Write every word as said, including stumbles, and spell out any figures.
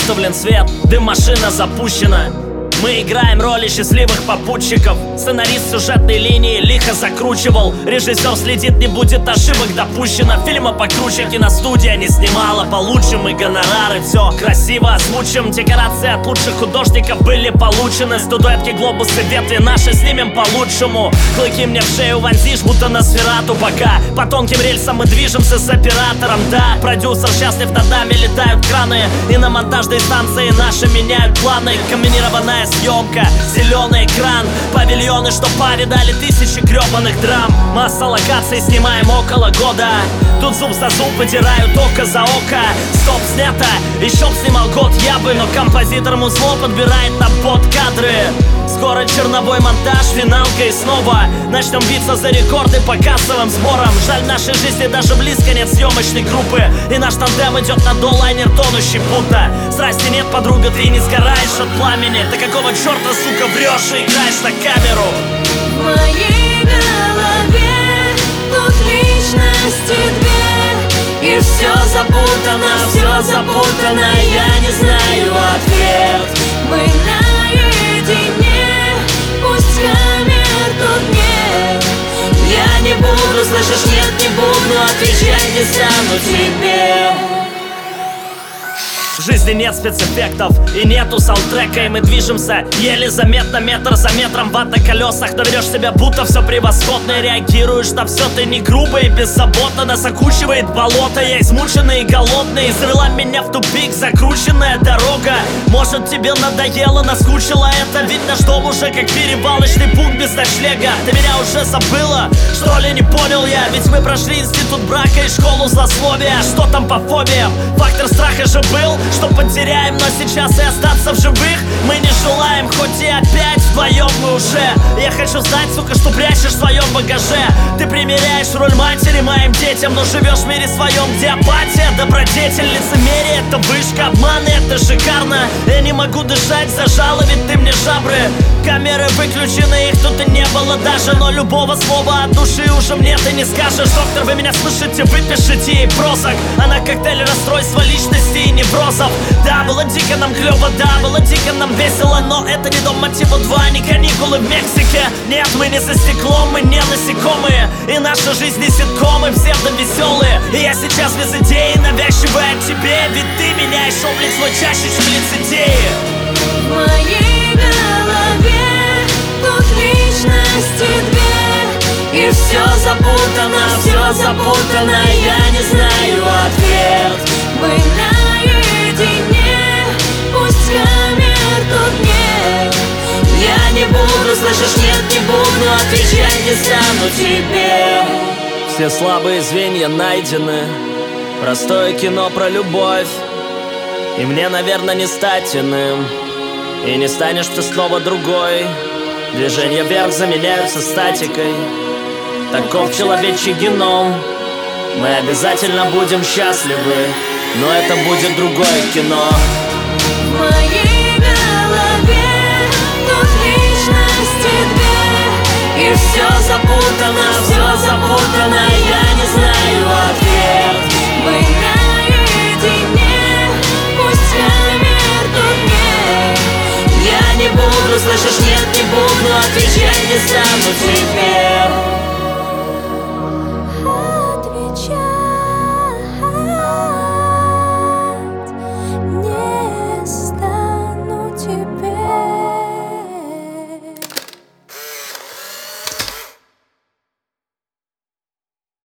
выставлен свет, дым, машина запущена. Мы играем роли счастливых попутчиков. Сценарист сюжетной линии лихо закручивал. Режиссер следит, не будет ошибок допущено. Фильма покруче киностудия не снимала. Получим мы гонорары, все красиво озвучим. Декорации от лучших художников были получены. Статуэтки, глобусы, ветви наши снимем по-лучшему. Клыки мне в шею вонзишь, будто на сферату. Пока по тонким рельсам мы движемся с оператором. Да, продюсер счастлив, над нами летают краны. И на монтажной станции наши меняют планы. Комбинированная съемка, зеленый экран, павильоны, что повидали тысячи гребаных драм. Масса локаций, снимаем около года. Тут зуб за зуб выдирают око за око. Стоп, снято, еще б снимал год я бы. Но композитор музло подбирает на подкадры. Скоро черновой монтаж, финалка и снова начнем биться за рекорды по кассовым сборам. Жаль, в нашей жизни даже близко нет съемочной группы. И наш тандем идет на доллайнер, тонущий будто. Страсти нет, подруга, ты не сгораешь от пламени. Ты какого черта, сука, врешь и играешь на камеру? В моей голове тут личности две, и все запутано, все запутано, я не знаю ответ. Мы наедине, пусть камер тут нет. Я не буду, слышишь, нет, не буду отвечать, не стану тебе. В жизни нет спецэффектов и нету саундтрека. И мы движемся еле заметно, метр за метром. Ват на колесах, но ведешь себя будто все превосходно. И реагируешь на все, ты не грубо и беззаботно. Нас окучивает болото, я измученный и голодный. Завела меня в тупик закрученная дорога. Может, тебе надоело, наскучило это? Ведь наш дом уже как перевалочный пункт без ночлега. Ты меня уже забыла? Что ли, не понял я? Ведь мы прошли институт брака и школу злословия. Что там по фобиям? Фактор страха же был, что потеряем, но сейчас и остаться в живых мы не желаем, хоть и опять вдвоем мы уже. Я хочу знать, сука, что прячешь в своем багаже. Ты примеряешь роль матери моим детям, но живешь в мире своем, где апатия, добродетель, лицемерие, это вышка, обманы, это шикарно. Я не могу дышать, зажала, ведь ты мне жабры. Камеры выключены, их тут и не было даже. Но любого слова от души уже мне ты не скажешь. Доктор, вы меня слышите, выпишите ей прозак. Она коктейль расстройства личности и неврозов. Да, было дико нам клево, да, было дико нам весело. Но это не дом мотива два, не каникулы в Мексике. Нет, мы не за стеклом, мы не насекомые. И наша жизнь не ситком, и псевдовеселые. И я сейчас без идеи навязчивая тебе. Ведь ты меняешь облик свой чаще, чем лицедеи. В моей голове тут личности две, и все запутано, все запутано, я не знаю ответ. Мы наедине, пусть камер тут нет. Я не буду, слышишь, нет, не буду отвечать, не стану тебе. Все слабые звенья найдены. Простое кино про любовь. И мне, наверное, не стать иным. И не станешь ты снова другой. Движения вверх заменяются статикой. Таков человечий геном. Мы обязательно будем счастливы, но это будет другое кино. В моей голове тут личности две, и все запутано, все запутано, я не знаю ответ. Мы наедине, пусть камер тут нет. Я не буду, слышишь, нет, не буду отвечать, не стану тебе.